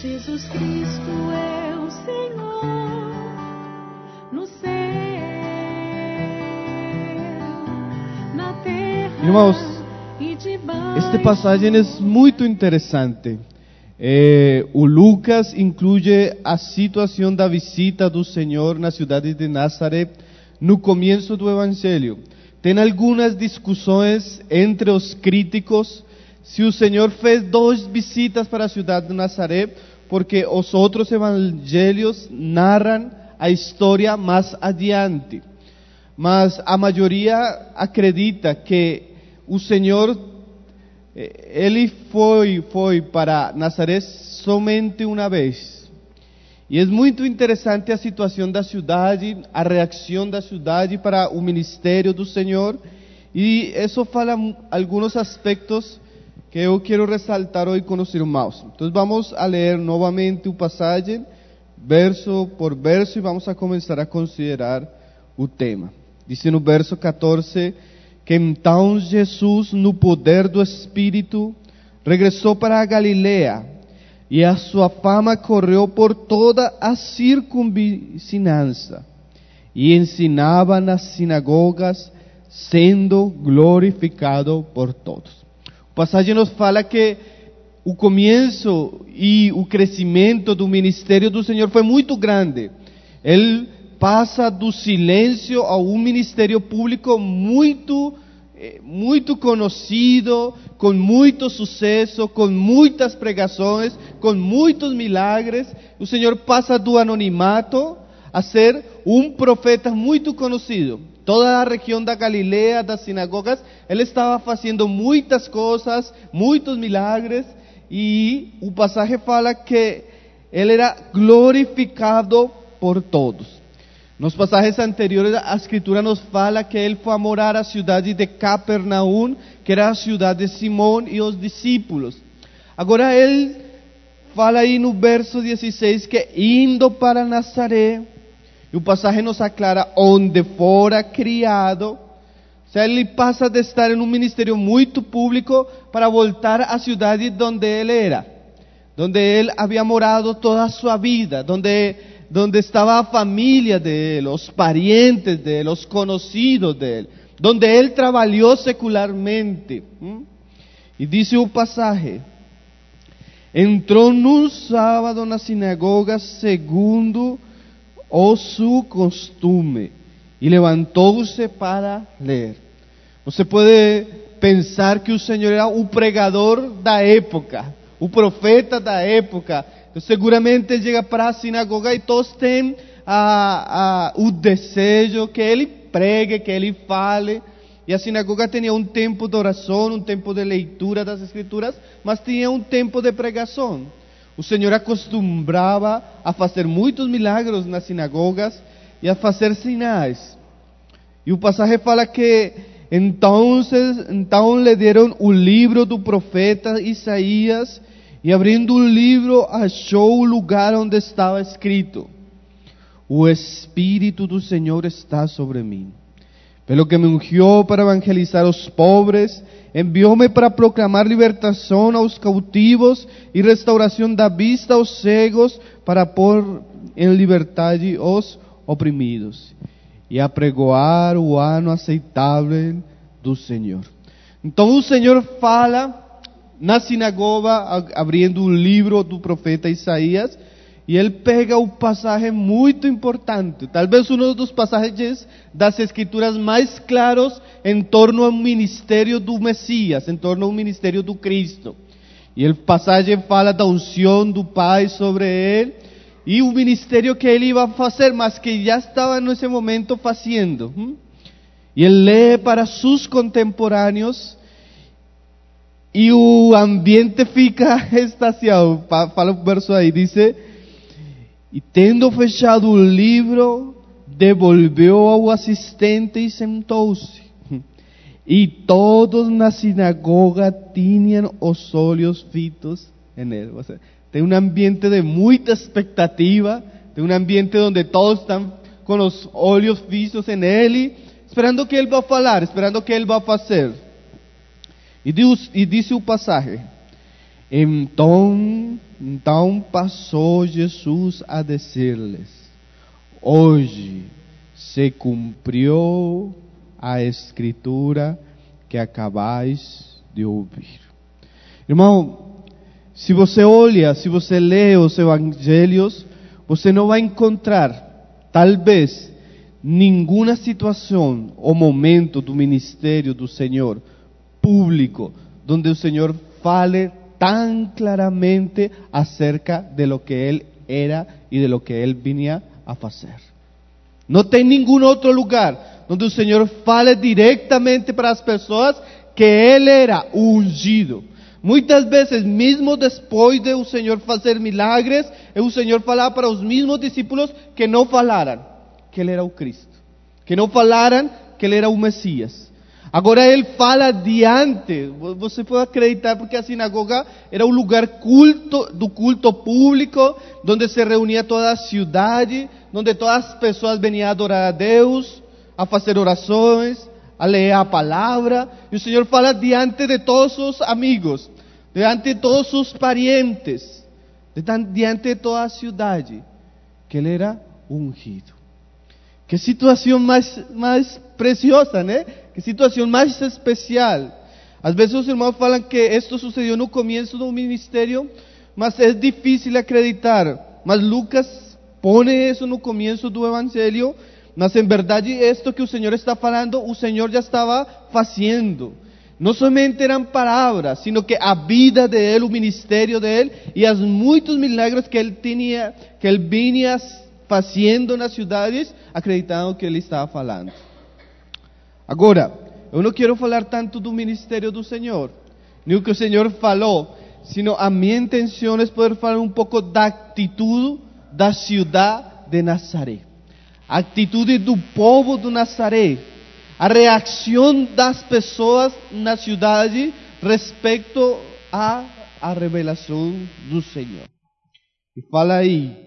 Jesus Cristo é o Senhor no céu, na terra. Irmãos, e debaixo. esta passagem é muito interessante. O Lucas inclui a situação da visita do Senhor na cidade de Nazaré no começo do Evangelho. Tem algumas discussões entre os críticos se o Senhor fez 2 visitas para a cidade de Nazaré, porque os outros evangelhos narram a história mais adiante. Mas a maioria acredita que o Senhor, ele foi para Nazaré somente uma vez. E é muito interessante a situação da cidade, a reação da cidade para o ministério do Senhor. E isso fala alguns aspectos que eu quero ressaltar hoje com os irmãos. Então vamos a ler novamente o passagem, verso por verso, e vamos a começar a considerar o tema. Diz no verso 14, que então Jesus, no poder do Espírito, regressou para a Galileia, e a sua fama correu por toda a circunvizinhança, e ensinava nas sinagogas, sendo glorificado por todos. A passagem nos fala que o começo e o crescimento do ministério do Senhor foi muito grande. Ele passa do silêncio a um ministério público muito conhecido, com muito sucesso, com muitas pregações, com muitos milagres. O Senhor passa do anonimato a ser um profeta muito conhecido. Toda a região da Galileia, das sinagogas, ele estava fazendo muitas coisas, muitos milagres, e o passagem fala que ele era glorificado por todos. Nos passagens anteriores, a Escritura nos fala que ele foi a morar à cidade de Capernaum, que era a cidade de Simão e os discípulos. Agora ele fala aí no verso 16 que indo para Nazaré, e o passagem nos aclara onde fora criado. Ou seja, ele passa de estar em um ministério muito público para voltar à cidade onde ele era, onde ele havia morado toda a sua vida, onde estava a família dele, os parientes dele, os conhecidos dele, onde ele trabalhou secularmente. E diz o passagem: entrou num sábado na sinagoga segundo o seu costume, e levantou-se para ler. Você pode pensar que o Senhor era o pregador da época, o profeta da época. Então, seguramente ele chega para a sinagoga e todos têm o desejo que ele pregue, que ele fale. E a sinagoga tinha um tempo de oração, um tempo de leitura das Escrituras, mas tinha um tempo de pregação. O Senhor acostumava a fazer muitos milagres nas sinagogas e a fazer sinais. E o passagem fala que então lhe deram o livro do profeta Isaías, e abrindo o livro achou o lugar onde estava escrito: o Espírito do Senhor está sobre mim, pelo que me ungiu para evangelizar os pobres, enviou-me para proclamar libertação aos cautivos e restauração da vista aos cegos, para pôr em liberdade os oprimidos e apregoar o ano aceitável do Senhor. Então o Senhor fala na sinagoga, abrindo o livro do profeta Isaías, e ele pega um passagem muito importante, talvez um dos passagens das Escrituras mais claros em torno ao ministério do Messias, em torno ao ministério do Cristo. E a passagem fala da unção do Pai sobre ele, e o ministério que ele ia fazer, mas que já estava nesse momento fazendo. E ele lê para seus contemporâneos, e o ambiente fica extasiado. Fala o verso aí, diz: e tendo fechado o livro, devolveu ao assistente e sentou-se. E todos na sinagoga tinham os olhos fitos em ele. Tem um ambiente de muita expectativa, tem um ambiente onde todos estão com os olhos fitos em ele, esperando que ele vá falar, esperando que ele vá fazer. E diz o passagem: Então passou Jesus a dizer-lhes: hoje se cumpriu a escritura que acabais de ouvir. Irmão, se você olha, se você lê os evangelhos, você não vai encontrar, talvez, nenhuma situação ou momento do ministério do Senhor público, onde o Senhor fale tan claramente acerca de lo que Él era y de lo que Él venía a hacer. No tem ningún otro lugar donde o Senhor fale diretamente para as pessoas que Ele era ungido. Muitas vezes, mesmo depois de o Senhor fazer milagres, o Senhor falava para os mesmos discípulos que não falaram que Ele era o Cristo, que não falaram que Ele era o Messias. Agora Ele fala diante, você pode acreditar, porque a sinagoga era um lugar do culto público, onde se reunia toda a cidade, onde todas as pessoas vinham a adorar a Deus, a fazer orações, a ler a palavra, e o Senhor fala diante de todos os amigos, diante de todos os parientes, diante de toda a cidade, que Ele era ungido. Que situação mais preciosa, né? Que situação mais especial. Às vezes os irmãos falam que isto sucedeu no começo do ministério, mas é difícil acreditar. Mas Lucas põe isso no começo do evangelho, mas em verdade isto que o Senhor está falando, o Senhor já estava fazendo. Não somente eram palavras, sino que a vida de Ele, o ministério de Ele, e os muitos milagres que Ele tinha, que Ele vinha fazendo nas cidades, acreditavam que Ele estava falando. Agora, eu não quero falar tanto do ministério do Senhor, nem o que o Senhor falou, sino a minha intenção é poder falar um pouco da atitude da cidade de Nazaré, a atitude do povo de Nazaré, a reação das pessoas na cidade respeito à revelação do Senhor. E fala aí: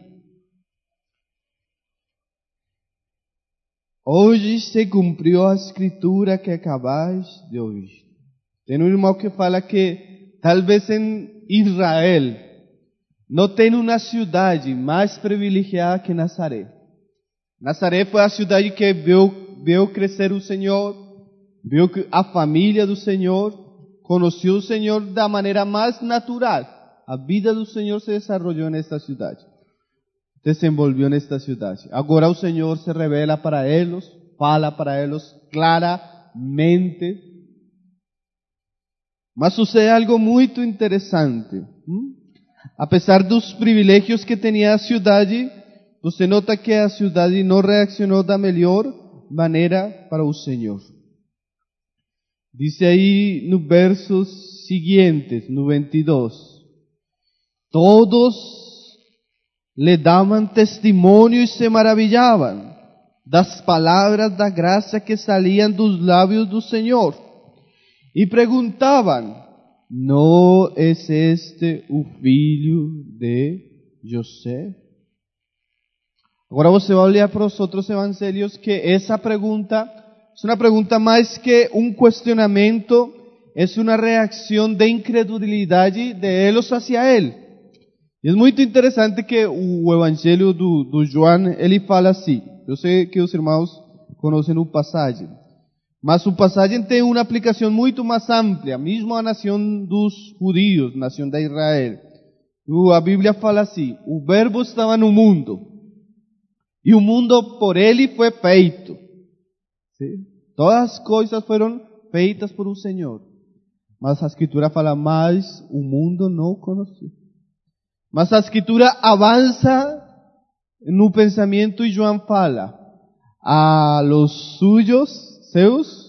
hoje se cumpriu a escritura que acabais de ouvir. Tem um irmão que fala que talvez em Israel não tem uma cidade mais privilegiada que Nazaré. Nazaré foi a cidade que viu crescer o Senhor, viu a família do Senhor, conheceu o Senhor da maneira mais natural. A vida do Senhor se desenvolveu nesta cidade. Desenvolveu nesta cidade. Agora o Senhor se revela para eles, fala para eles claramente. Mas sucede algo muito interessante. Apesar dos privilégios que tinha a cidade, você nota que a cidade não reaccionou da melhor maneira para o Senhor. Diz aí no versos seguintes, no 22. Todos le davam testemunho e se maravilhavam das palavras da graça que saliam dos lábios do Senhor. E perguntavam: não é este o filho de José? Agora você vai olhar para os outros evangelhos que essa pergunta é uma pergunta mais que um questionamento, é uma reação de incredulidade de eles hacia ele. E é muito interessante que o evangelho do João, ele fala assim. Eu sei que os irmãos conhecem o passagem, mas o passagem tem uma aplicação muito mais ampla, mesmo a nação dos judeus, nação de Israel. A Bíblia fala assim: o verbo estava no mundo, e o mundo por ele foi feito. Sim? Todas as coisas foram feitas por o Senhor. Mas a Escritura fala: mas o mundo não conheceu. Mas a Escritura avança no pensamento e João fala: a los suyos, seus,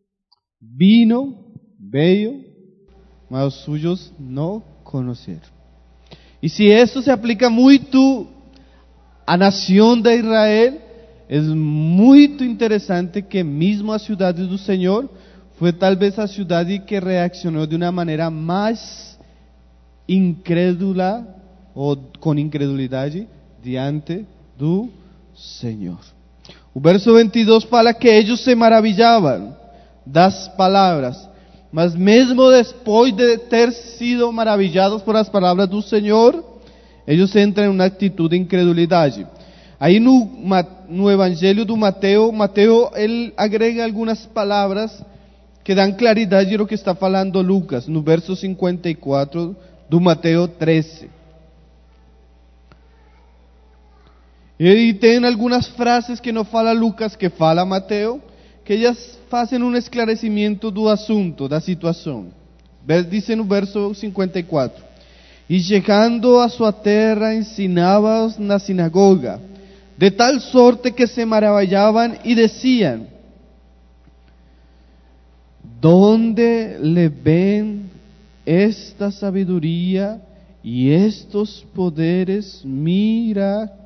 veio, mas os suyos não conheceram. E se isso se aplica muito à nação de Israel, é muito interessante que mesmo a cidade do Senhor foi talvez a cidade que reaccionou de uma maneira mais incrédula ou com incredulidade diante do Senhor. O verso 22 fala que eles se maravilhavam das palavras. mas mesmo depois de ter sido maravillados por as palavras do Senhor, eles entram em uma atitude de incredulidade. Aí no Evangelho do Mateus, ele agrega algumas palavras que dão claridade do que está falando Lucas, no verso 54 do Mateus 13. E tem algumas frases que não fala Lucas, que fala Mateus, que elas fazem um esclarecimento do assunto, da situação. Diz no verso 54: E chegando a sua terra, ensinava-os na sinagoga, de tal sorte que se maravillavam e diziam: ¿Dónde le ven esta sabedoria e estos poderes miraculosos?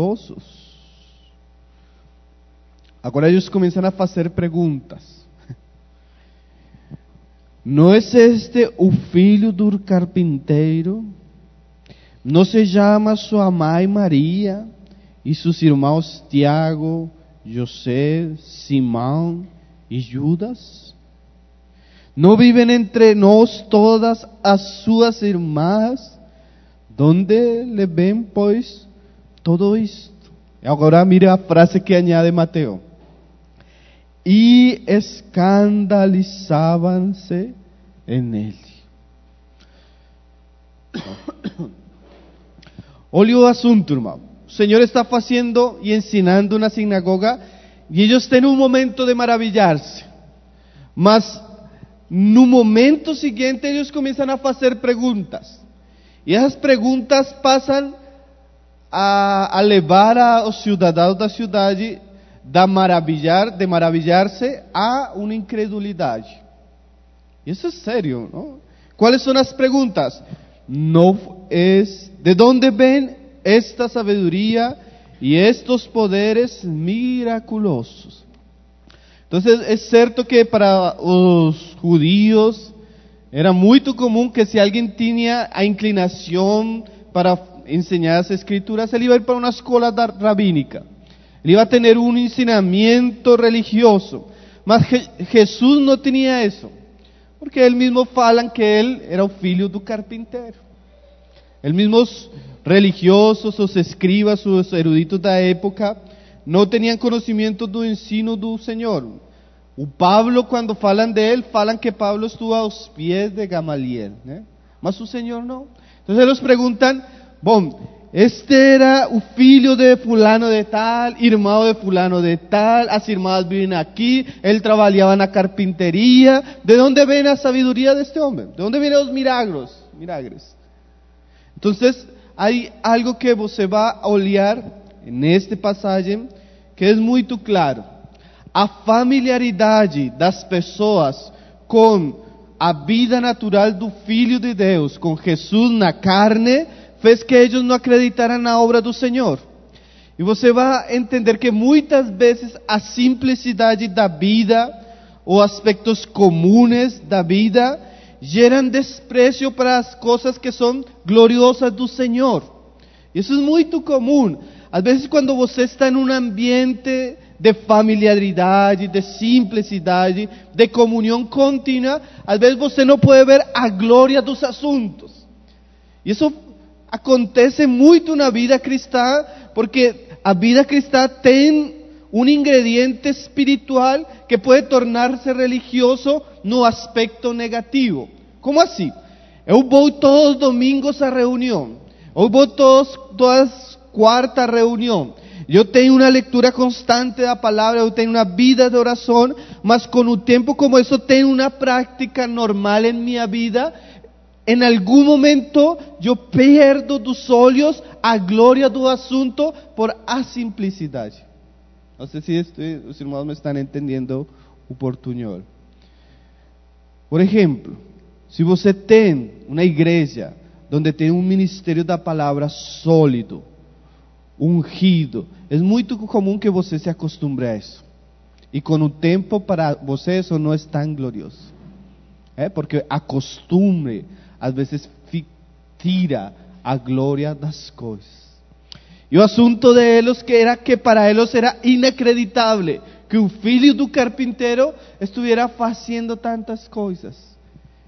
Agora eles começam a fazer perguntas. Não é este o filho do carpinteiro? Não se chama sua mãe Maria e seus irmãos Tiago, José, Simão e Judas? Não vivem entre nós todas as suas irmãs? Donde le ven, pois, todo isto? Agora mire a frase que añade Mateus: E escandalizavam-se em ele. Olha o assunto, irmão. O Senhor está fazendo e ensinando na sinagoga, e eles têm um momento de maravilhar-se. Mas no momento seguinte eles começam a fazer perguntas. E essas perguntas passam a levar os cidadãos da cidade de maravilhar-se a uma incredulidade. Isso é sério, não? Quais são as perguntas? ¿De onde vem esta sabedoria e estes poderes miraculosos? Então, é certo que para os judíos era muito comum que se alguém tinha a inclinação para ensinar as escrituras, ele ia ir para uma escola rabínica. Ele iba a ter um ensinamento religioso. Mas Jesus não tinha isso. Porque eles mesmos falam que ele era o filho do carpinteiro. Eles mesmos religiosos, os escribas, os eruditos da época, não tinham conhecimento do ensino do Senhor. O Pablo, quando falam dele, falam que Pablo estuvo aos pés de Gamaliel, né? Mas o Senhor não. Então eles perguntam: bom, este era o filho de fulano de tal, irmão de fulano de tal, as irmãs vivem aqui, ele trabalhava na carpinteria. ¿De onde vem a sabedoria deste homem? ¿De onde vêm os milagres? Então, há algo que você vai olhar neste passagem que é muito claro. A familiaridade das pessoas com a vida natural do Filho de Deus, com Jesus na carne, fez que eles não acreditaram na obra do Senhor. E você vai entender que muitas vezes a simplicidade da vida, ou aspectos comuns da vida, geram desprezo para as coisas que são gloriosas do Senhor. Isso é muito comum. Às vezes, quando você está em um ambiente de familiaridade, de simplicidade, de comunhão contínua, às vezes você não pode ver a glória dos assuntos. Isso acontece muito na vida cristã, porque a vida cristã tem um ingrediente espiritual que pode tornar-se religioso no aspecto negativo. Como assim? Eu vou todos os domingos à reunião. Eu vou todas quarta à reunião. Eu tenho uma leitura constante da palavra, eu tenho uma vida de oração, mas com o tempo, como isso tem uma prática normal em minha vida, em algum momento eu perdo dos olhos a glória do assunto por a simplicidade. Não sei se os irmãos me estão entendendo o portunhol. Por exemplo, se você tem uma igreja onde tem um ministério da palavra sólido, ungido, é muito comum que você se acostumbre a isso. E com o tempo, para você, isso não é tão glorioso. Porque a costume, às vezes, tira a glória das coisas. E o assunto deles era que para eles era inacreditável que o filho do carpinteiro estivesse fazendo tantas coisas.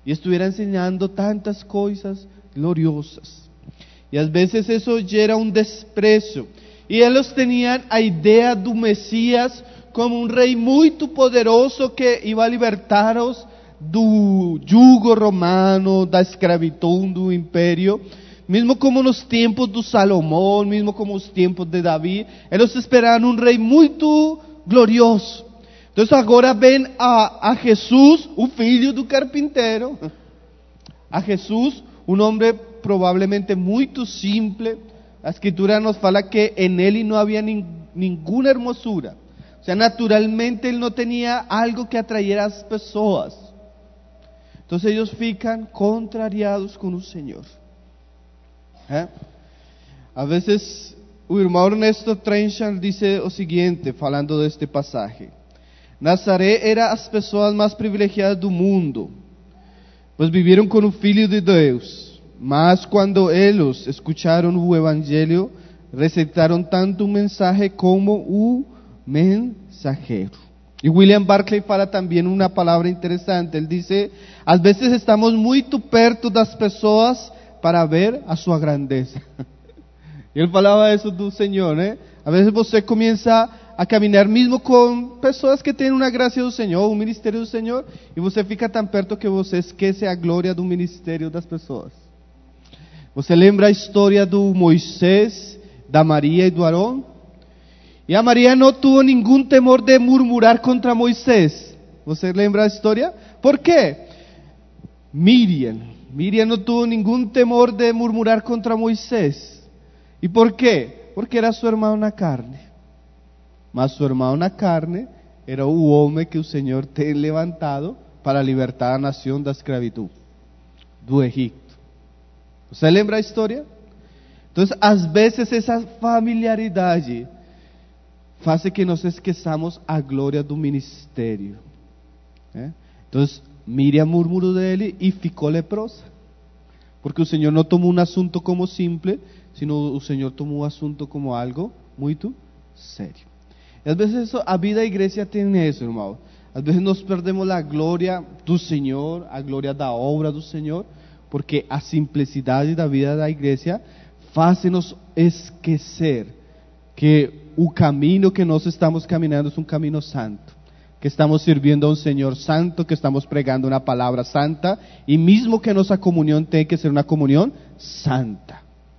e estuviera ensinando tantas coisas gloriosas. E às vezes isso gera um desprezo. E eles tinham a ideia do Messias como um rei muito poderoso que iba a libertar-os do jugo romano, da escravidão do império. Mesmo como nos tempos de Salomão, mesmo como os tempos de Davi, eles esperavam um rei muito glorioso. Então agora vem a Jesus, o filho do carpinteiro. A Jesus, um homem provavelmente muito simples. A Escritura nos fala que en ele não havia nenhuma hermosura. O sea, naturalmente ele não tinha algo que atrair as pessoas. Então eles ficam contrariados com o Senhor. A veces o irmão Ernesto Trenchard dice o seguinte, falando deste pasaje: Nazaré era as pessoas mais privilegiadas do mundo, pois viveram com o Filho de Deus, mas quando eles escutaram o Evangelho, rejeitaram tanto o mensaje como o mensageiro. E William Barclay fala também uma palavra interessante, ele diz: às vezes estamos muito perto das pessoas para ver a sua grandeza. Ele falava isso do Senhor, né? Às vezes você começa a caminhar mesmo com pessoas que têm uma graça do Senhor, um ministério do Senhor, e você fica tão perto que você esquece a glória do ministério das pessoas. Você lembra a história do Moisés, da Maria e do Arão? E a Maria não teve nenhum temor de murmurar contra Moisés. Você lembra a história? Por quê? Miriam não teve nenhum temor de murmurar contra Moisés. E por quê? Porque era seu irmão na carne. Mas seu irmão na carne era o homem que o Senhor tem levantado para libertar a nação da escravidão do Egito. Você lembra a história? Então, às vezes essa familiaridade faz que nós esqueçamos a glória do ministério. Então, Miriam murmurou dele e ficou leprosa. Porque o Senhor não tomou um assunto como simples, sino o Senhor tomou o assunto como algo muito sério. E às vezes a vida da igreja tem isso, irmão. Às vezes nós perdemos a glória do Senhor, a glória da obra do Senhor, porque a simplicidade da vida da igreja faz-nos esquecer que o caminho que nós estamos caminhando é um caminho santo, que estamos servindo a um Senhor santo, que estamos pregando uma palavra santa, e mesmo que nossa comunhão tem que ser uma comunhão santa.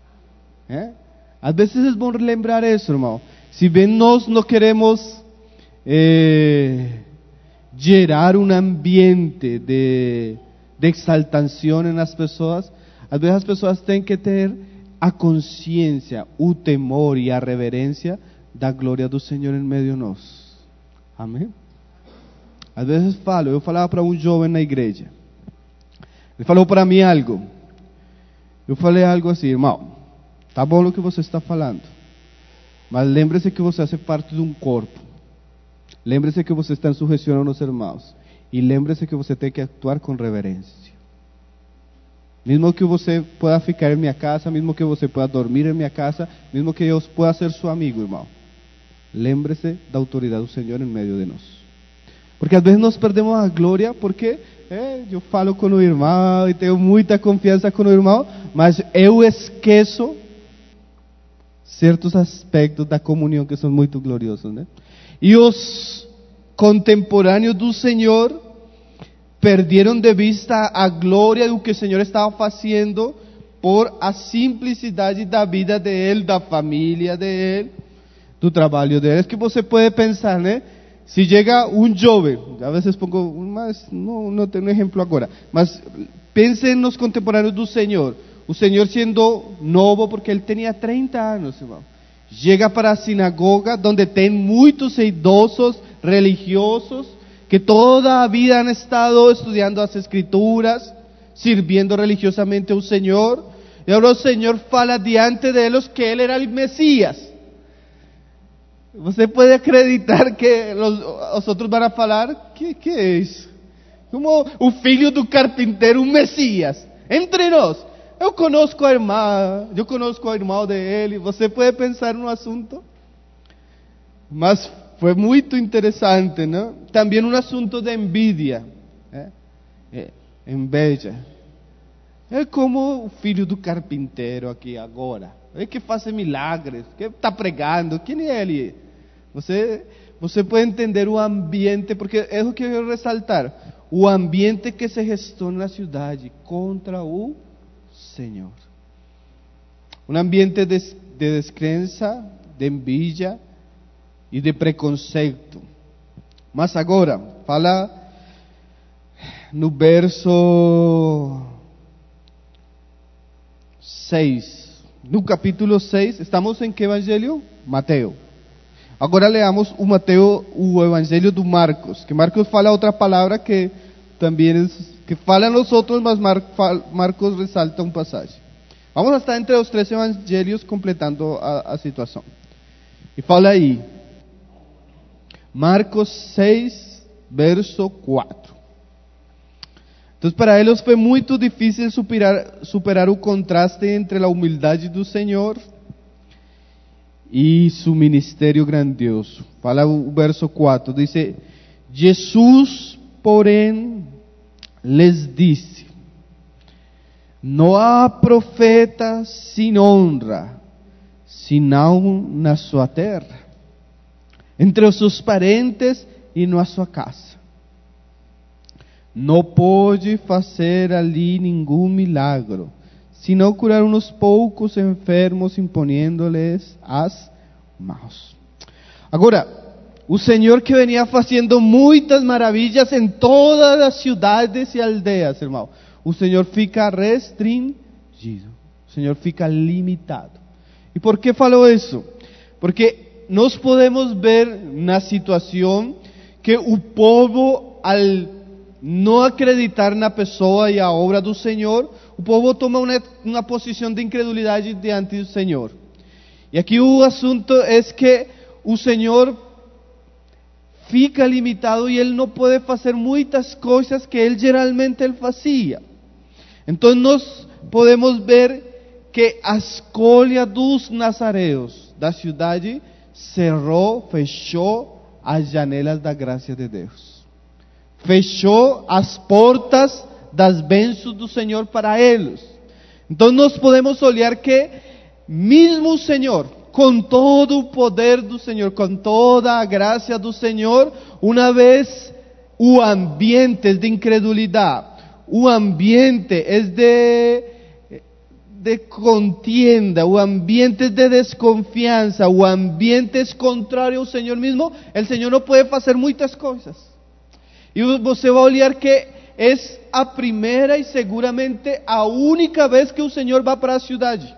Às vezes é bom lembrar isso, irmão. Se bem nós não queremos gerar um ambiente de exaltação nas pessoas, às vezes as pessoas têm que ter a consciência, o temor e a reverência da glória do Senhor em meio de nós. Amém? Às vezes eu falava para um jovem na igreja, ele falou para mim algo, eu falei algo assim: irmão, tá bom o que você está falando, mas lembre-se que você faz parte de um corpo, lembre-se que você está em sujeição aos irmãos, e lembre-se que você tem que actuar com reverência. Mesmo que você pueda ficar em minha casa, mesmo que você pueda dormir em minha casa, mesmo que eu pueda ser seu amigo, irmão, lembre-se da autoridade do Senhor em meio de nós. Porque às vezes nós perdemos a glória porque eu falo com o irmão e tenho muita confiança com o irmão, mas eu esqueço certos aspectos da comunhão que são muito gloriosos, né? E os contemporâneos do Senhor perderam de vista a glória do que o Senhor estava fazendo por a simplicidade da vida dele, da família dele, do trabalho dele. É que você pode pensar, né? Se chega um jovem, a vezes pongo, mas não tenho um exemplo agora, mas pense nos contemporâneos do Senhor. O Senhor sendo novo, porque ele tinha 30 anos, irmão. Chega para a sinagoga, onde tem muitos idosos religiosos, que toda a vida han estado estudando as Escrituras, sirviendo religiosamente ao Senhor, e agora o Senhor fala diante deles que ele era o Messias. Você pode acreditar que os outros vão falar: que é isso? Como o filho do carpinteiro, um Messias, entre nós. Eu conheço a irmã dele. Você pode pensar no assunto, mas foi muito interessante, não? Também um assunto de envidia. inveja. É como o filho do carpinteiro aqui agora. É que faz milagres, que está pregando. Quem é ele? Você pode entender o ambiente, porque é o que eu quero ressaltar. O ambiente que se gestou na cidade contra o Senhor. Um ambiente de descrença, de envidia e de preconceito. Mas agora, fala no verso 6. No capítulo 6, estamos em que evangelho? Mateus. Agora leamos o evangelho do Marcos, que Marcos fala outra palavra que também que fala nós outros, mas Marcos ressalta uma passagem. Vamos a estar entre os três evangelhos completando a situação. E fala aí, Marcos 6, verso 4. Então, para eles foi muito difícil superar o contraste entre a humildade do Senhor e seu ministério grandioso. Fala o verso 4, diz: Jesus, porém, les disse: não há profeta sem honra, senão na sua terra, entre os seus parentes e na sua casa. Não pode fazer ali nenhum milagro, senão curar uns poucos enfermos, imponiendo-lhes as mãos. Agora, o Senhor que venia fazendo muitas maravilhas em todas as cidades e aldeias, irmão, o Senhor fica restringido, o Senhor fica limitado. E por que falou isso? Porque nós podemos ver na situação que o povo, al não acreditar na pessoa e a obra do Senhor, o povo toma uma posição de incredulidade diante do Senhor. E aqui o assunto é que o Senhor fica limitado e Ele não pode fazer muitas coisas que Ele geralmente fazia. Então nós podemos ver que a escolha dos nazareus da cidade fechou as janelas da graça de Deus. Fechou as portas das bênçãos do Senhor para eles. Então nós podemos olhar que mesmo o Senhor, com todo o poder do Senhor, com toda a graça do Senhor, uma vez o ambiente é de incredulidade, o ambiente é de contienda, o ambiente é de desconfiança, o ambiente é contrário ao Senhor mesmo, o Senhor não pode fazer muitas coisas. E você vai olhar que é a primeira e seguramente a única vez que o Senhor vai para a cidade.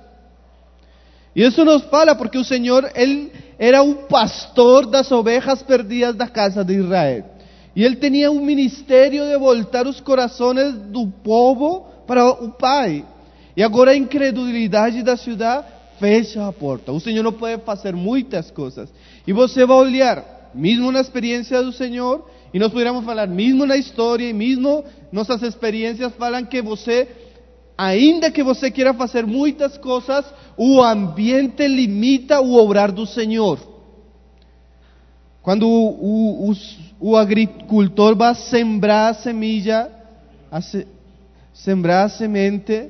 E isso nos fala porque o Senhor, Ele era o pastor das ovelhas perdidas da casa de Israel. E Ele tinha um ministério de voltar os corações do povo para o Pai. E agora a incredulidade da cidade fecha a porta. O Senhor não pode fazer muitas coisas. E você vai olhar, mesmo na experiência do Senhor, e nós poderíamos falar, mesmo na história, e mesmo nossas experiências falam que você, ainda que você queira fazer muitas coisas, o ambiente limita o obrar do Senhor. Quando o agricultor vai sembrar a semilla, sembrar a semente,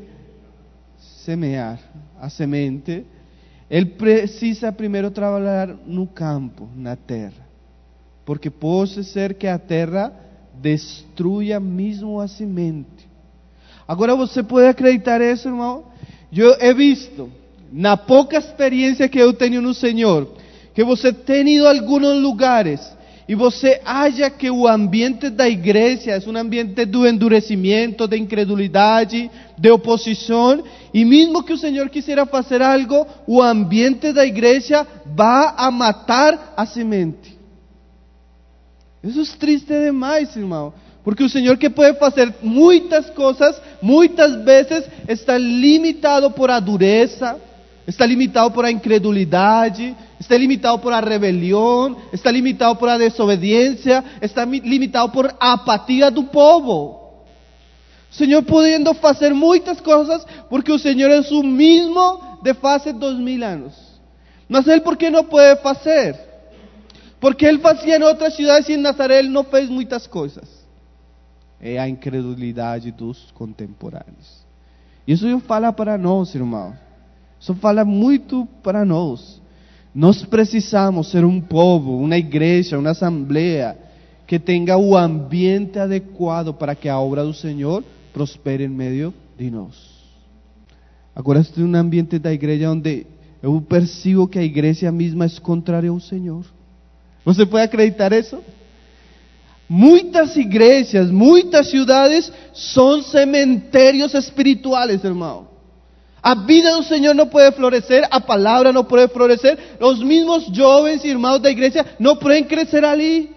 semear a semente, ele precisa primeiro trabalhar no campo, na terra. Porque pode ser que a terra destrua mesmo a semente. Agora você pode acreditar isso, irmão? Eu he visto, na pouca experiência que eu tenho no Senhor, que você tem ido a alguns lugares e você acha que o ambiente da igreja é um ambiente do endurecimento, de incredulidade, de oposição, e mesmo que o Senhor quisera fazer algo, o ambiente da igreja vai a matar a semente. Isso é triste demais, irmão. Porque o Senhor que pode fazer muitas coisas, muitas vezes está limitado por a dureza, está limitado por a incredulidade, está limitado por a rebelião, está limitado por a desobediência, está limitado por a apatia do povo. O Senhor podendo fazer muitas coisas, porque o Senhor é o mesmo de faz 2000 anos. Mas Ele por que não pode fazer? Porque Ele fazia em outras cidades e em Nazaré Ele não fez muitas coisas. é a incredulidade dos contemporâneos. Isso fala para nós, irmãos. Isso fala muito para nós. Nós precisamos ser um povo, uma igreja, uma assembleia que tenha o ambiente adequado para que a obra do Senhor prospere em meio de nós. Agora estou em um ambiente da igreja onde eu percebo que a igreja mesma é contrária ao Senhor. Você pode acreditar isso? Muitas igrejas, muitas cidades são cemitérios espirituais, irmão. A vida do Senhor não pode florescer, a palavra não pode florescer, os mesmos jovens irmãos da igreja não podem crescer ali.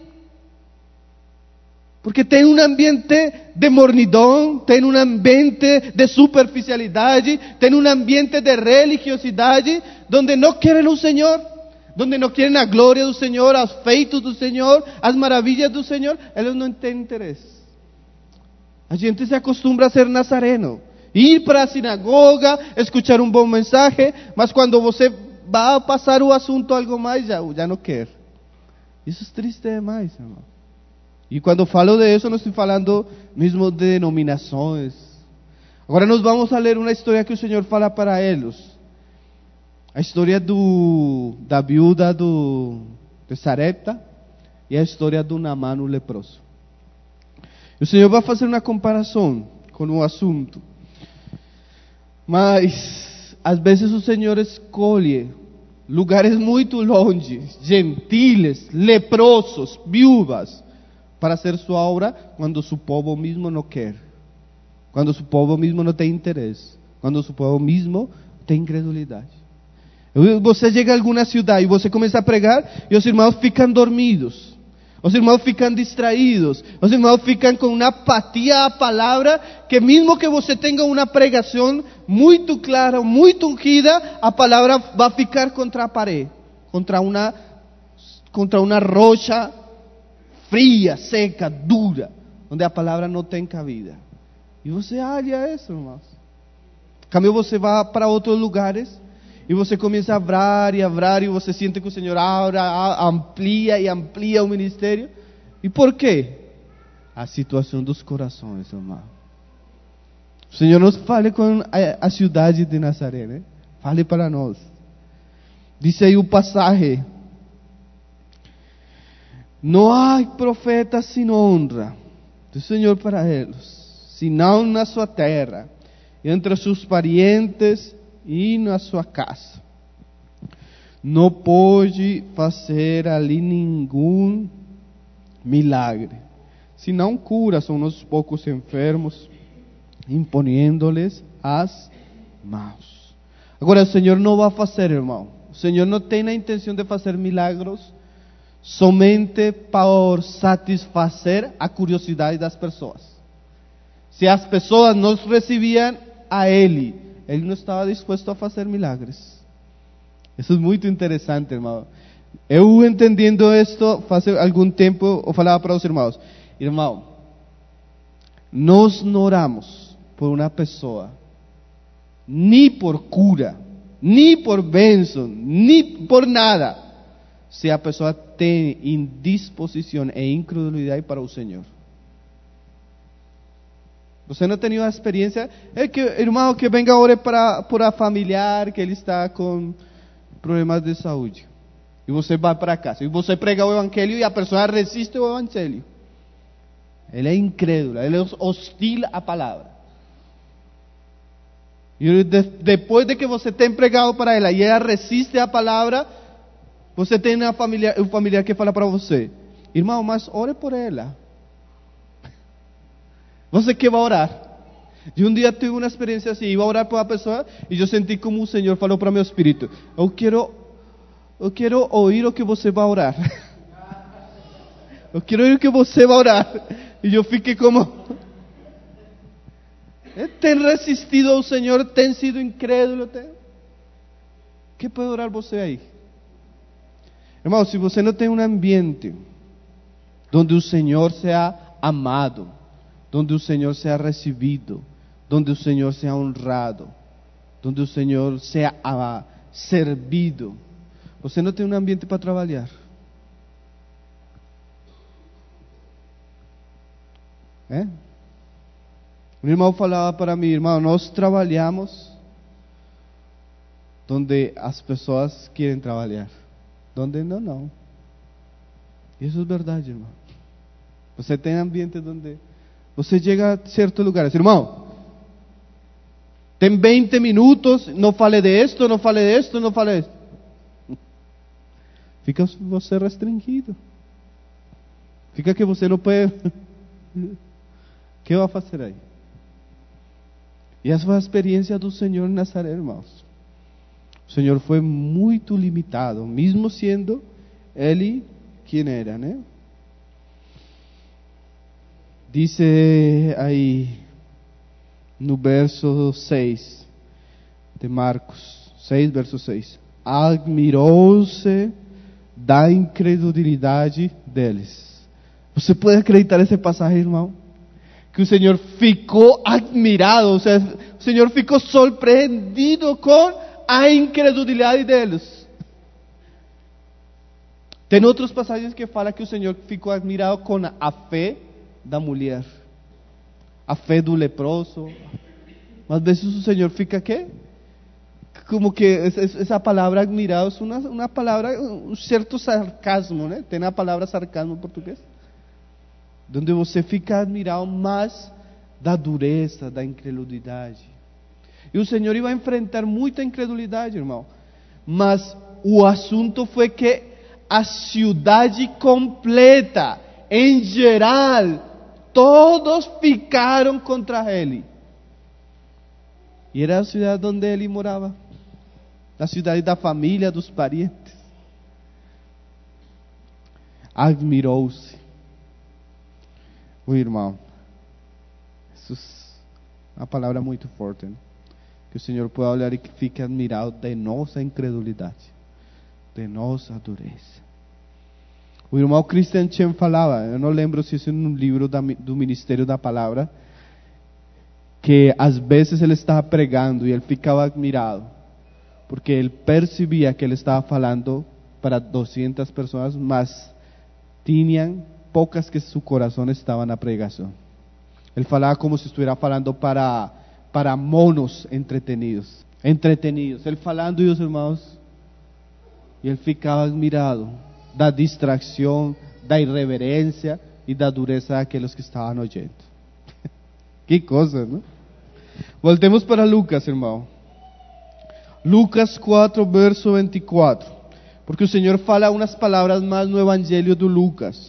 Porque tem um ambiente de mornidão, tem um ambiente de superficialidade, tem um ambiente de religiosidade, onde não querem o Senhor, onde não querem a glória do Senhor, os feitos do Senhor, as maravilhas do Senhor, eles não têm interesse. A gente se acostumbra a ser nazareno, ir para a sinagoga, escuchar um bom mensagem, mas quando você vai passar o assunto algo mais, já não quer. Isso é triste demais, irmão. E quando falo de isso, não estou falando mesmo de denominações. Agora nós vamos a ler uma história que o Senhor fala para eles. A história da viúva de Sarepta e a história do Naamán, o leproso. O Senhor vai fazer uma comparação com o assunto. Mas, às vezes o Senhor escolhe lugares muito longe, gentiles, leprosos, viúvas, para hacer sua obra quando seu povo mesmo não quer, quando seu povo mesmo não tem interesse, quando seu povo mesmo tem incredulidade. Você chega a alguma cidade e você começa a pregar e os irmãos ficam dormidos, os irmãos ficam distraídos, os irmãos ficam com uma apatia à palavra, que mesmo que você tenha uma pregação muito clara, muito ungida, a palavra vai ficar contra a parede, contra uma rocha fria, seca, dura, onde a palavra não tem cabida. E você olha isso, irmãos. Caminho, você vai para outros lugares e você começa a orar, e você sente que o Senhor amplia e amplia o ministério. E por quê? A situação dos corações, irmão. O Senhor nos fale com a cidade de Nazaré, né? Fale para nós. Diz aí o passagem: não há profeta sem honra do Senhor para eles, senão na sua terra, entre seus parentes e na sua casa. Não pode fazer ali nenhum milagre, senão cura são uns poucos enfermos, imponendo-lhes as mãos. Agora o Senhor não vai fazer, irmão. O Senhor não tem a intenção de fazer milagres somente para satisfazer a curiosidade das pessoas. Se as pessoas não recebiam a Ele não estava disposto a fazer milagres. Isso é muito interessante, irmão. Eu entendendo isto, faz algum tempo, eu falava para os irmãos: irmão, nós não oramos por uma pessoa, nem por cura, nem por bênção, nem por nada, se a pessoa tem indisposição e incredulidade para o Senhor. Você não tem a experiência? É que, irmão, que venga ore por a familiar que ele está com problemas de saúde. E você vai para casa, e você prega o evangelho e a pessoa resiste o evangelho. Ele é incrédulo, ele é hostil à palavra. E depois de que você tem pregado para ela e ela resiste à palavra, você tem um familiar que fala para você: irmão, mas ore por ela. Você que vai orar? E um dia tive uma experiência assim, iba a orar por uma pessoa e eu senti como o Senhor falou para meu espírito: eu quero ouvir o que você vai orar. Eu quero ouvir o que você vai orar. E eu fiquei como: tem resistido ao Senhor, tem sido incrédulo, tem? Que pode orar você aí? Irmão, se você não tem um ambiente onde o Senhor seja amado, onde o Senhor seja recebido, onde o Senhor seja honrado, onde o Senhor seja servido, você não tem um ambiente para trabalhar. Um irmão falava para mim: irmão, nós trabalhamos onde as pessoas querem trabalhar, onde não. Isso é verdade, irmão. Você tem ambiente onde você chega a certos lugares, irmão, tem 20 minutos, não fale de esto, não fale de esto, não fale de esto. Fica você restringido. Fica que você não pode. O que vai fazer aí? E essa foi a experiência do Senhor em Nazaré, irmãos. O Senhor foi muito limitado, mesmo sendo Ele quem era, né? Diz aí no verso 6 de Marcos 6, verso 6: admirou-se da incredulidade deles. Você pode acreditar essa passagem, irmão? Que o Senhor ficou admirado, ou seja, o Senhor ficou surpreendido com a incredulidade deles. Tem outras passagens que falam que o Senhor ficou admirado com a fé da mulher, a fé do leproso. Mas às vezes o Senhor fica ¿qué? Como que essa palavra admirado é uma palavra, um certo sarcasmo, né? Tem a palavra sarcasmo em português, onde você fica admirado mais da dureza, da incredulidade. E o Senhor ia enfrentar muita incredulidade, irmão. Mas o assunto foi que a cidade completa, em geral, todos ficaram contra ele. E era a cidade onde ele morava, a cidade da família, dos parentes. Admirou-se o irmão. Isso é uma palavra muito forte, né? Que o Senhor pode olhar e que fique admirado de nossa incredulidade, de nossa dureza. O irmão Christian Chen falava, eu não lembro se isso é no livro do Ministério da Palavra, que às vezes ele estava pregando e ele ficava admirado, porque ele percebia que ele estava falando para 200 pessoas, mas tinham poucas que seu coração estava na pregação. Ele falava como se estivesse falando para monos entretenidos. Ele falando e os irmãos, e ele ficava admirado da distração, da irreverência e da dureza daqueles que estavam oyendo. Que coisa, não? Voltemos para Lucas, irmão. Lucas 4, verso 24. Porque o Senhor fala umas palavras mais no Evangelho de Lucas.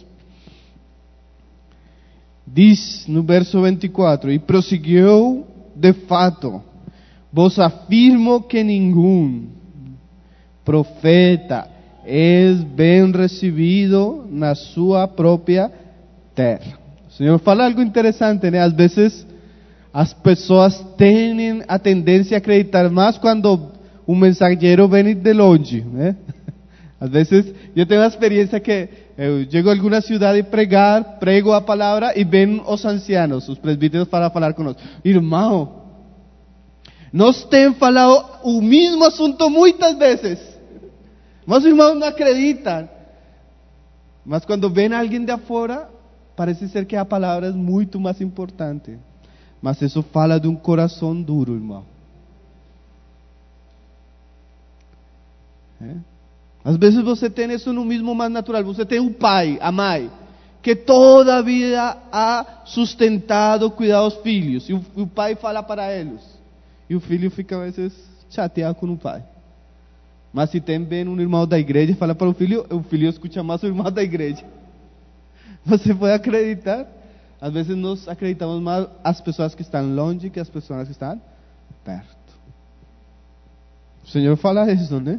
Diz no verso 24: e prosseguiu, de fato, vos afirmo que nenhum profeta é bem recebido na sua própria terra. O Senhor fala algo interessante, né? Às vezes as pessoas têm a tendência a acreditar mais quando o mensageiro vem de longe, né? Às vezes eu tenho a experiência que eu chego a alguma cidade prego a palavra e vêm os ancianos, os presbíteros, para falar conosco. Irmão, nós temos falado o mesmo assunto muitas vezes, mas os irmãos não acreditam. Mas quando vem alguém de fora, parece ser que a palavra é muito mais importante. Mas isso fala de um coração duro, irmão. Às vezes você tem isso no mesmo mais natural. Você tem um pai, a mãe, que toda a vida ha sustentado, cuidado dos filhos. E o pai fala para eles. E o filho fica às vezes chateado com o pai. Mas se tem bem um irmão da igreja e fala para o filho escuta mais o irmão da igreja. Você pode acreditar? Às vezes nós acreditamos mais as pessoas que estão longe que as pessoas que estão perto. O Senhor fala isso, né?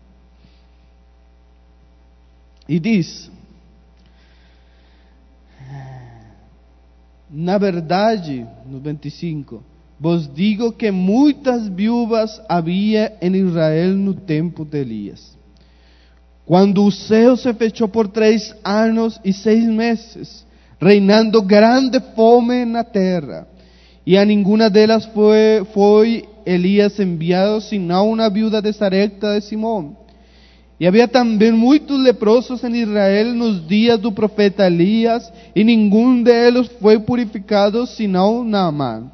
E diz: na verdade, no 25, vos digo que muitas viúvas havia em Israel no tempo de Elias, quando o céu se fechou por 3 anos e 6 meses, reinando grande fome na terra, e a nenhuma delas foi Elias enviado, senão uma viúva de Sarepta de Simão. E havia também muitos leprosos em Israel nos dias do profeta Elias, e nenhum deles foi purificado, senão Naamán,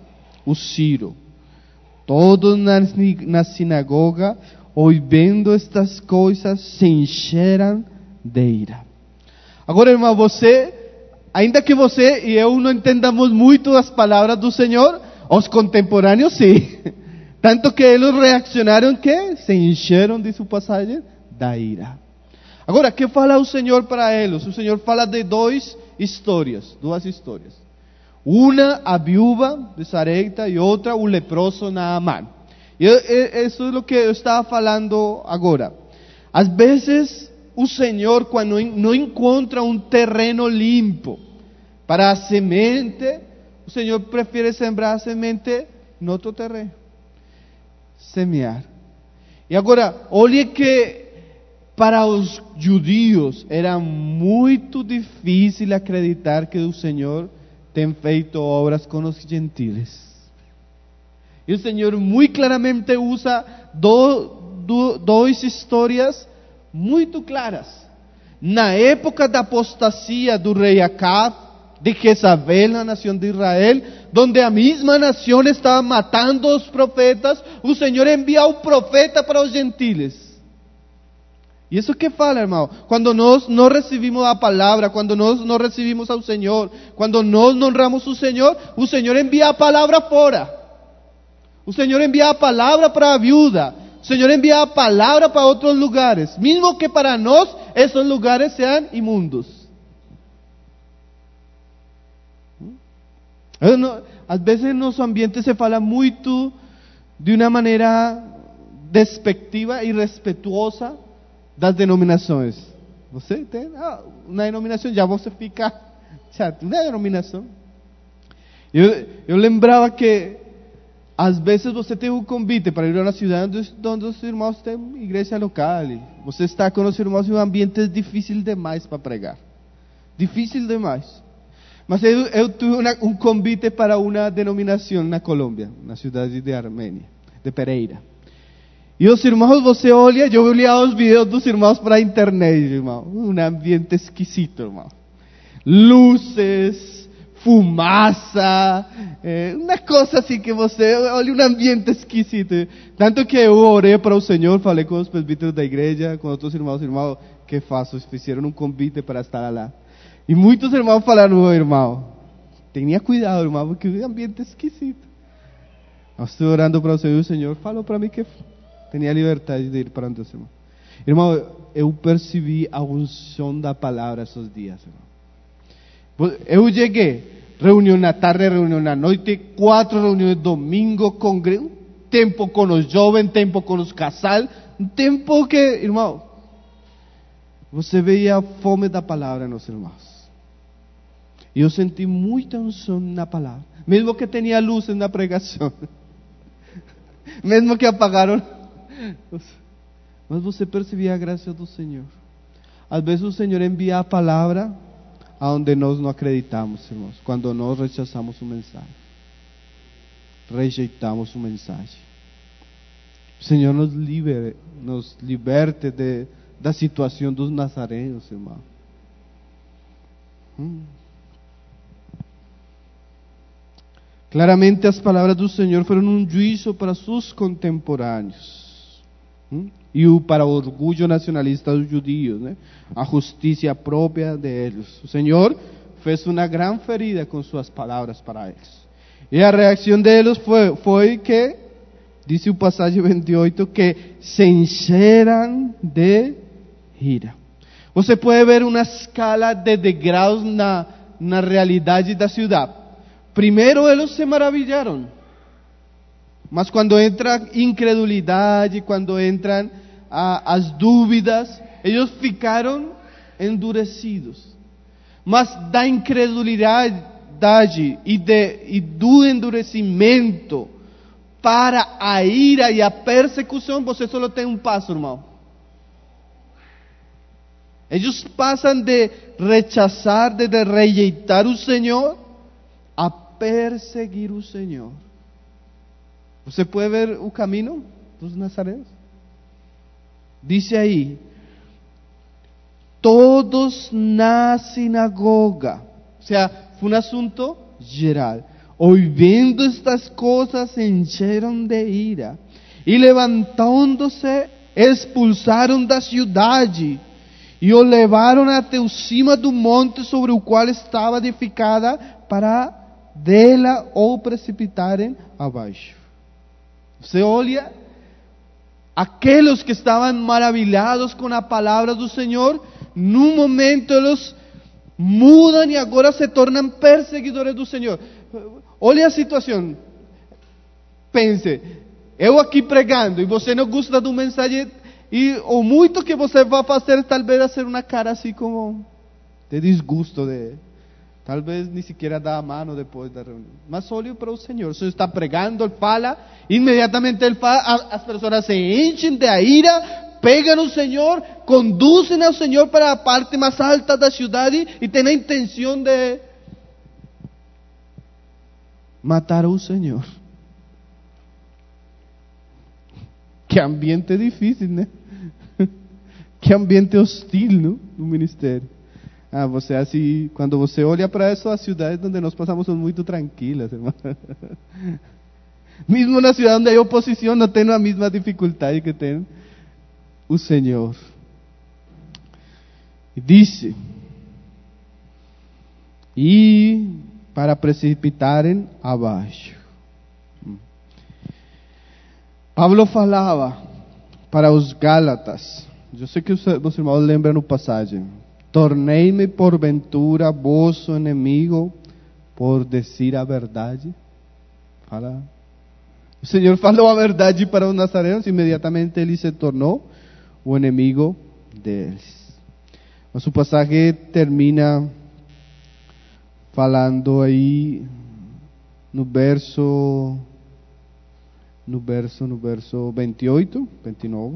o Ciro. Todos na sinagoga, ouvindo estas coisas, se encheram de ira. Agora, irmão, ainda que você e eu não entendamos muito as palavras do Senhor, os contemporâneos sim. Tanto que eles reaccionaram que se encheram, diz o passagem, da ira. Agora, o que fala o Senhor para eles? O Senhor fala de duas histórias. Uma, a viúva de Sarepta, e outra, o leproso Naamán. E isso é o que eu estava falando agora. Às vezes, o Senhor, quando não encontra um terreno limpo para a semente, o Senhor prefere sembrar a semente em outro terreno. Semear. E agora, olhe que para os judeus era muito difícil acreditar que o Senhor tem feito obras com os gentiles. E o Senhor muito claramente usa duas histórias muito claras. Na época da apostasia do rei Acab, de Jezabel na nação de Israel, donde a mesma nação estava matando os profetas, o Senhor envia um profeta para os gentiles. E isso que fala, irmão, quando nós não recebemos a palavra, quando nós não recebemos ao Senhor, quando nós não honramos o Senhor envia a palavra fora. O Senhor envia a palavra para a viúva, o Senhor envia a palavra para outros lugares, mesmo que para nós esses lugares sejam imundos. Às vezes em nosso ambiente se fala muito de uma maneira despectiva e respetuosa das denominações. Você tem uma denominação, já você fica chato. Uma denominação. Eu lembrava que às vezes você tem um convite para ir a uma cidade onde os irmãos têm igreja local. Você está com os irmãos em um ambiente difícil demais para pregar. Difícil demais. Mas eu tive um convite para uma denominação na Colômbia, na cidade de Armênia, de Pereira. E os irmãos, você olha, eu olhava os vídeos dos irmãos para a internet, irmão. Um ambiente esquisito, irmão. Luzes, fumaça, uma coisa assim que você olha, um ambiente esquisito. Tanto que eu orei para o Senhor, falei com os presbíteros da igreja, com outros irmãos, que faço? Fizeram um convite para estar lá. E muitos irmãos falaram, irmão, tenha cuidado, irmão, porque o ambiente é esquisito. Eu estou orando para o Senhor falou para mim que tinha liberdade de ir para onde o Senhor. Irmão, eu percebi a unção da palavra esses dias, irmão. Eu cheguei, reunião na tarde, reunião na noite, 4 reuniões domingo, um tempo com os jovens, tempo com os casais, um tempo que, irmão, você veia a fome da palavra nos irmãos. E eu senti muita unção na palavra, mesmo que tinha luz na pregação, mesmo que apagaram, mas você percebia a graça do Senhor. Às vezes o Senhor envia a palavra aonde nós não acreditamos, irmãos, quando nós rechazamos o mensagem, rejeitamos o mensagem. O Senhor nos liberte da situação dos nazarenos, irmão. Claramente as palavras do Senhor foram um juízo para seus contemporâneos. E para o orgulho nacionalista dos judeus, né? A justiça própria deles. O Senhor fez uma grande ferida com suas palavras para eles. E a reação deles foi que, diz o passagem 28, que se encheram de ira. Você pode ver uma escala de degraus na realidade da cidade. Primeiro eles se maravilharam, mas quando entra incredulidade, quando entram as dúvidas, eles ficaram endurecidos. Mas da incredulidade e do endurecimento para a ira e a persecução, você só tem um passo, irmão. Eles passam de rechazar, de rejeitar o Senhor, a perseguir o Senhor. Você pode ver o caminho dos nazarenos? Diz aí, todos na sinagoga. Ou seja, foi um assunto geral. Ouvindo estas coisas, se encheram de ira. E levantando-se, expulsaram da cidade. E o levaram até o cima do monte sobre o qual estava edificada, para dela o precipitarem abaixo. Você olha, aqueles que estavam maravilhados com a palavra do Senhor, num momento eles mudam e agora se tornam perseguidores do Senhor. Olha a situação. Pense, eu aqui pregando e você não gosta do mensagem, e o muito que você vai fazer talvez é ser uma cara assim como de desgosto, talvez nem sequer dar a mão depois da reunião. Mas olhe para o Senhor. O Senhor está pregando, Ele fala, imediatamente Ele fala, as pessoas se enchem de ira, pegam o Senhor, conduzem ao Senhor para a parte mais alta da cidade e têm a intenção de matar o Senhor. Que ambiente difícil, né? Que ambiente hostil, não? No ministério. Você assim, quando você olha para essas cidades onde nós passamos são muito tranquilas, irmão. Mesmo na cidade onde há oposição, não tem a mesma dificuldade que tem o Senhor. E disse, e para precipitarem abaixo. Pablo falava para os Gálatas, eu sei que os irmãos lembram no passagem, tornei-me porventura vosso inimigo por dizer a verdade. Fala. O Senhor falou a verdade para os nazarenos, imediatamente ele se tornou o inimigo deles. Mas o passagem termina falando aí no verso 28, 29,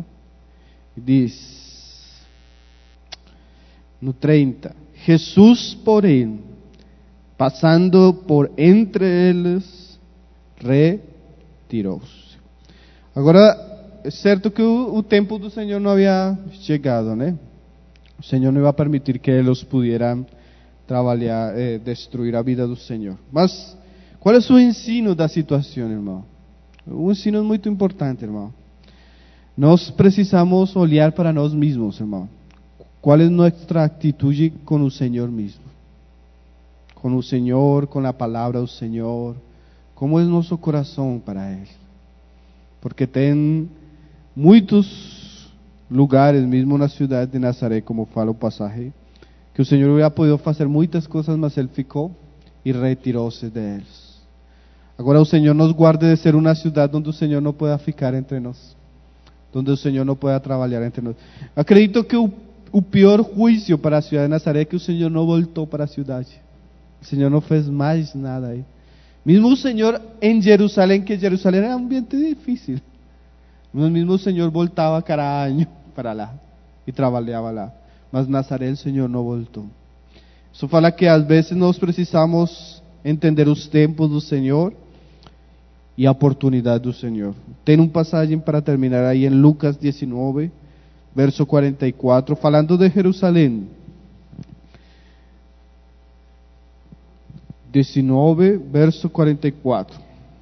diz, no 30, Jesus, porém, passando por entre eles, retirou-se. Agora, é certo que o tempo do Senhor não havia chegado, né? O Senhor não ia permitir que eles pudieran trabalhar, destruir a vida do Senhor. Mas, qual é o ensino da situação, irmão? Um ensino muito importante, irmão. Nós precisamos olhar para nós mesmos, irmão. Qual é nossa atitude com o Senhor mesmo? Com o Senhor, com a palavra do Senhor. Como é nosso coração para Ele? Porque tem muitos lugares, mesmo na cidade de Nazaré, como fala o passagem, que o Senhor havia podido fazer muitas coisas, mas Ele ficou e retirou-se deles. Agora o Senhor nos guarde de ser uma cidade onde o Senhor não pueda ficar entre nós, onde o Senhor não pueda trabalhar entre nós. Acredito que o pior juízo para a cidade de Nazaré é que o Senhor não voltou para a cidade. O Senhor não fez mais nada aí. Mesmo o Senhor em Jerusalém, que Jerusalém era um ambiente difícil, mas mesmo o Senhor voltava cada ano para lá e trabalhava lá. Mas Nazaré o Senhor não voltou. Isso fala que às vezes nós precisamos entender os tempos do Senhor e a oportunidade do Senhor. Tem passagem para terminar aí em Lucas 19, verso 44, falando de Jerusalém. 19, verso 44.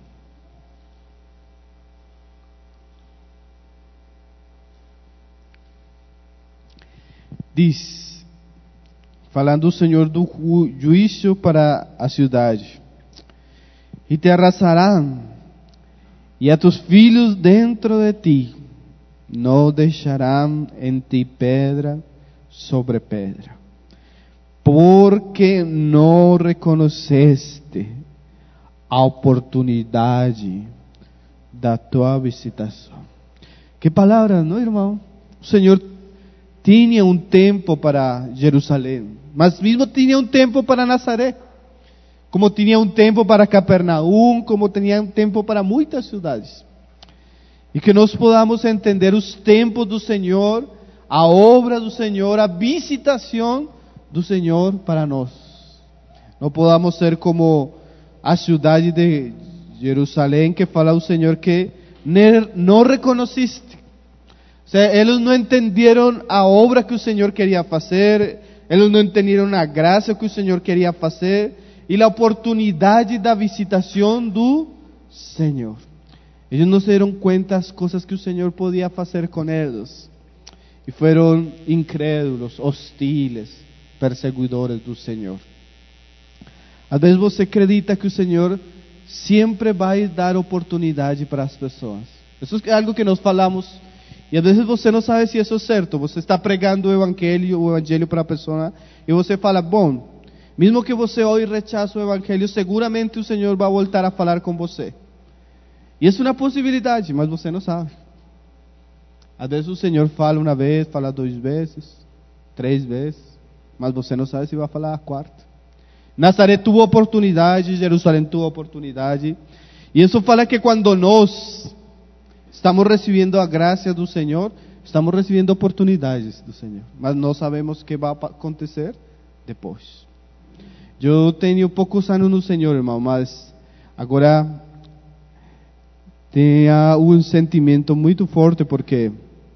Diz, falando o Senhor do juízo para a cidade: e te arrasarão, e a tus filhos dentro de ti, não deixarão em ti pedra sobre pedra, porque não reconheceste a oportunidade da tua visitação. Que palavra, não, irmão? O Senhor tinha um tempo para Jerusalém, mas mesmo tinha um tempo para Nazaré, como tinha um tempo para Capernaum, como tinha um tempo para muitas cidades. E que nós podamos entender os tempos do Senhor, a obra do Senhor, a visitação do Senhor para nós. Não podamos ser como a cidade de Jerusalém, que fala o Senhor que não reconheciste. O sea, eles não entenderam a obra que o Senhor queria fazer, eles não entenderam a graça que o Senhor queria fazer, e a oportunidade da visitação do Senhor. Eles não se deram conta das coisas que o Senhor podia fazer com eles. E foram incrédulos, hostiles, perseguidores do Senhor. Às vezes você acredita que o Senhor sempre vai dar oportunidade para as pessoas. Isso é algo que nós falamos. E às vezes você não sabe se isso é certo. Você está pregando o evangelho para a pessoa. E você fala, bom, mesmo que você hoje rechace o evangelho, seguramente o Senhor vai voltar a falar com você. E isso é uma possibilidade, mas você não sabe. Às vezes o Senhor fala uma vez, fala 2 vezes, 3 vezes, mas você não sabe se vai falar a quarta. Nazaré teve oportunidade, Jerusalém teve oportunidade. E isso fala que quando nós estamos recebendo a graça do Senhor, estamos recebendo oportunidades do Senhor. Mas não sabemos o que vai acontecer depois. Eu tenho poucos anos no Senhor, irmão, mas agora tenho um sentimento muito forte porque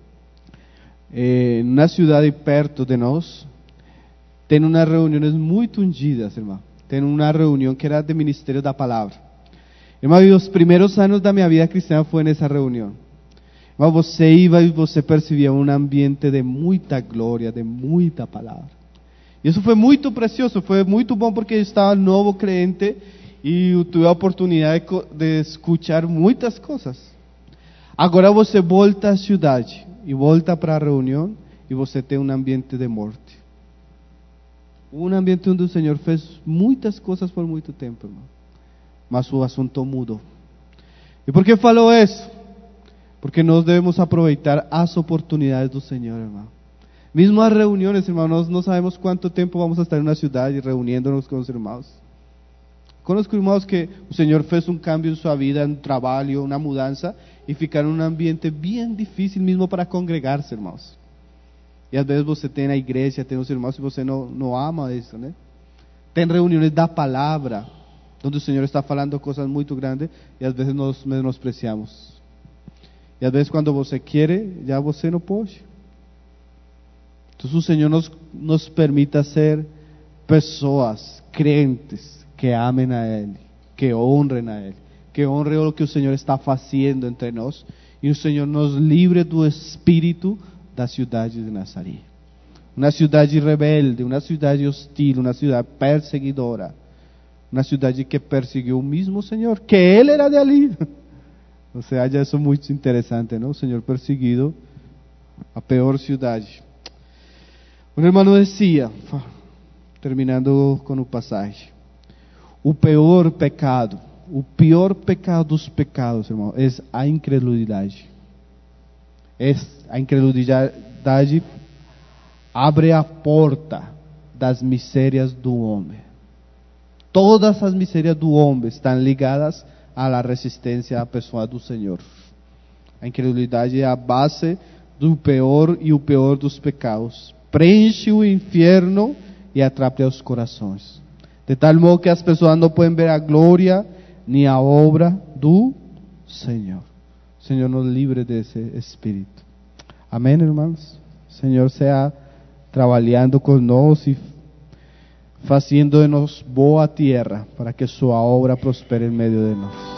na cidade perto de nós tem umas reuniões muito ungidas, irmão. Tem uma reunião que era de Ministério da Palavra. Irmão, os primeiros anos da minha vida cristã foi nessa reunião. Irmão, você ia e você percebia um ambiente de muita glória, de muita palavra. E isso foi muito precioso, foi muito bom porque eu estava novo crente e eu tive a oportunidade de escutar muitas coisas. Agora você volta à cidade e volta para a reunião e você tem um ambiente de morte. Um ambiente onde o Senhor fez muitas coisas por muito tempo, irmão. Mas o assunto mudou. E por que falou isso? Porque nós devemos aproveitar as oportunidades do Senhor, irmão. Mesmo as reuniões, irmão, nós não sabemos quanto tempo vamos estar na cidade reunindo-nos com os irmãos. Conozco irmãos que o Senhor fez um cambio em sua vida, um trabalho, uma mudança, e ficaram num ambiente bem difícil mesmo para congregar-se, irmãos. E às vezes você tem na igreja, tem os irmãos e você não ama isso, né? Tem reuniões da palavra, onde o Senhor está falando coisas muito grandes, e às vezes nós menospreciamos. E às vezes quando você quer, já você não pode. Então o Senhor nos permita ser pessoas crentes que amem a Ele, que honrem a Ele, que honrem o que o Senhor está fazendo entre nós, e o Senhor nos livre do espírito da cidade de Nazaré. Uma cidade rebelde, uma cidade hostil, uma cidade perseguidora, uma cidade que perseguiu o mesmo Senhor, que Ele era de ali. Ou seja, isso é muito interessante, não? O Senhor perseguido, a pior cidade. Um irmão dizia, terminando com o passagem, o pior pecado dos pecados, irmão, é a incredulidade. A incredulidade abre a porta das misérias do homem. Todas as misérias do homem estão ligadas à resistência à pessoa do Senhor. A incredulidade é a base do pior e o pior dos pecados. Preenche o inferno e atrapalha os corações. De tal modo que as pessoas não podem ver a glória nem a obra do Senhor. O Senhor nos livre desse espírito. Amém, irmãos? O Senhor seja trabalhando conosco e fazendo de nós boa terra para que sua obra prospere em meio de nós.